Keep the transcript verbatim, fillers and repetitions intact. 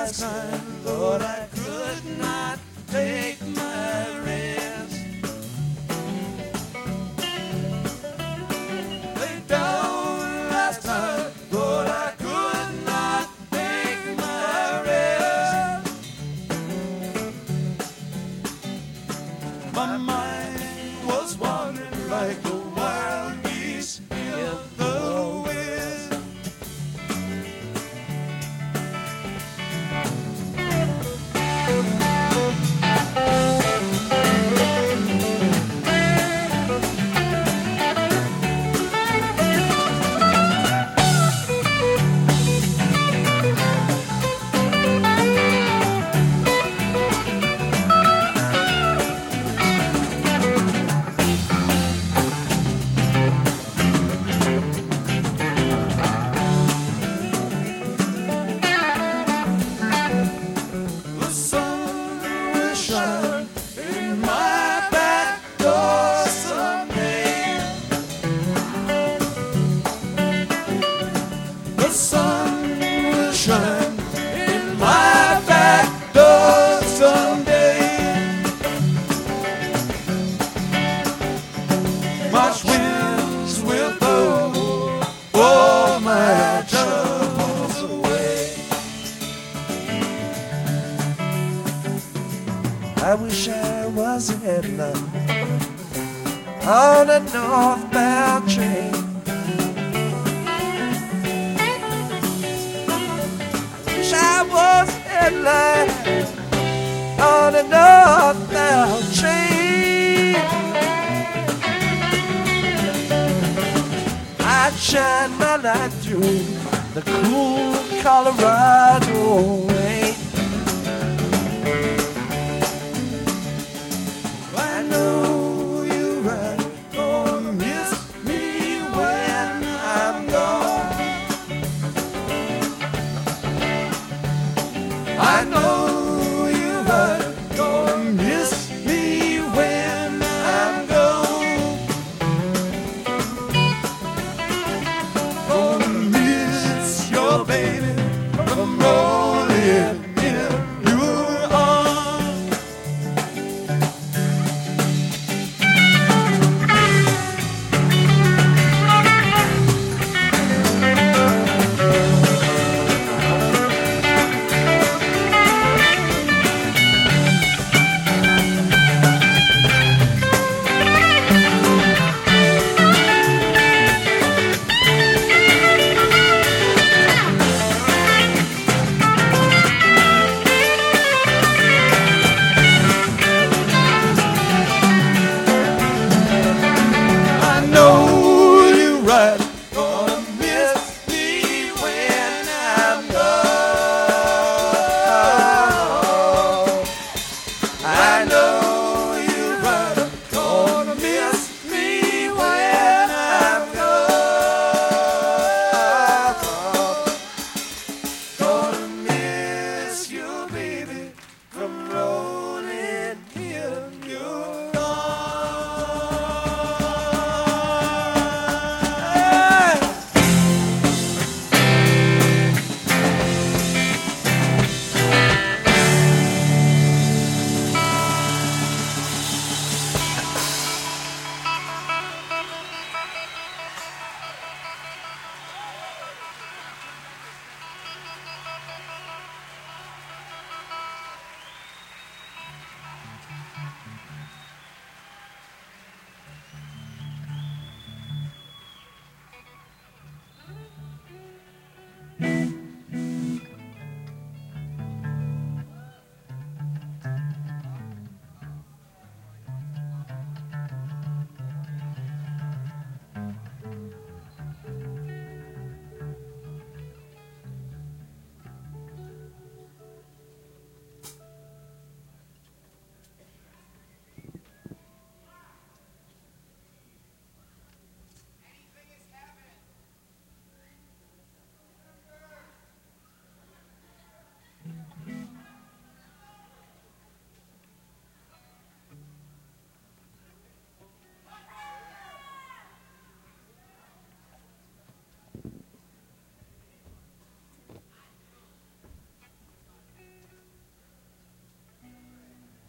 last night, Lord, I could not take my rest. Lay down last night, Lord, I could not take my rest. My mind was wandering like a wild geese in the wind. The sun will shine in my back door someday. The sun will shine in my back door someday. March winds will blow all my troubles away. I wish I was a headline on a northbound train. Wish I was a headline on a northbound train. I'd shine my light through the cool Colorado